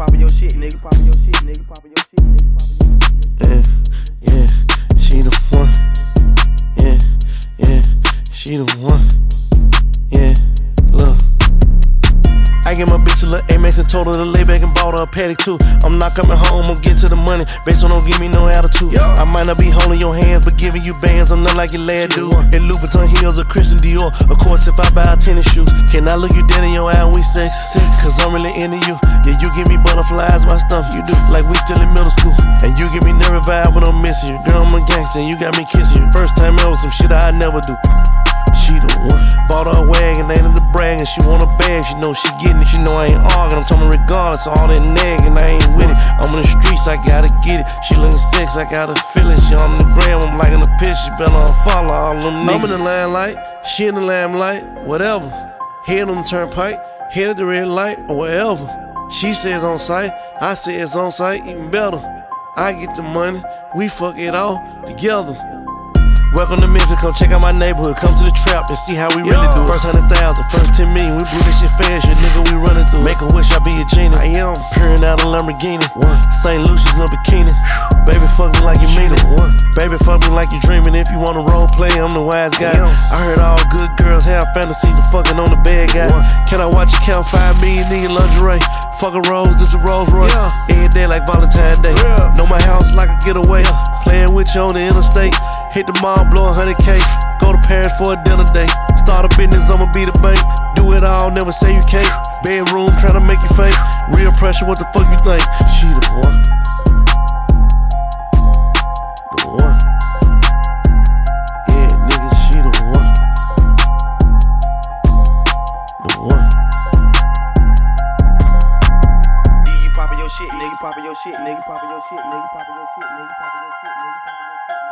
poppin' your shit, nigga. Poppin' your shit, nigga. Poppin' your shit, nigga. Yeah, yeah, she the one. Yeah, yeah, she the one. Yeah, look. I get my bitch a little Amex and told her to lay back and bought her a paddock too. I'm not coming home, I'm getting to the money. Based on don't give me no attitude. I might not be holding your hands, but giving you bands, I'm not like your lad dude. And Louboutin heels or Christian Dior. Of course, if I buy tennis shoes, can I look you dead in your eye when we sex? Cause I'm really into you. Yeah, you give me butterflies, my stomach. You do like we still in middle school. And you give me nervous vibe when I'm missing you. Girl, I'm a gangster and you got me kissing you. First time ever, some shit I never do. She the one. Bought her a wagon, ain't in the bragging. She want a bag, she know she getting it. She know I ain't arguing, I'm talking regardless. All that nagging, I ain't with it. I'm in the streets, I gotta get it. She looking sex, I got a feeling. She on the gram, I'm liking the pitch. She better unfollow all them niggas. I'm in the limelight, she in the limelight, whatever. Head on the turnpike, head at the red light, or whatever. She says on site, I say it's on site, even better. I get the money, we fuck it all together. Welcome to Memphis, come check out my neighborhood. Come to the trap and see how we really do it. First 100,000, first 10 million, we blew this shit fast, shit, nigga, we running through. Make a wish, I be a genie. I am peering out a Lamborghini. St. Lucia's no bikini. Baby, fuck me like you mean it. Baby, fuck me like you dreaming. If you wanna role play, I'm the wise guy. I heard all good girls have fantasies of fucking on the bad guy. Can I watch you count 5 million in your lingerie? Fuck a Rose, this a Rolls Royce. Every day like Valentine's Day. Know my house like a getaway. Playing with you on the interstate. Hit the mall, blow 100K. Go to Paris for a dinner date. Start a business, I'ma be the bank. Do it all, never say you can't. Bedroom, tryna make you faint. Real pressure, what the fuck you think? She the one. The one. Yeah, nigga, she the one. The one. You poppin' your shit, nigga. Poppin' your shit, nigga. Poppin' your shit, nigga. Poppin' your shit, nigga. Poppin' your shit, nigga.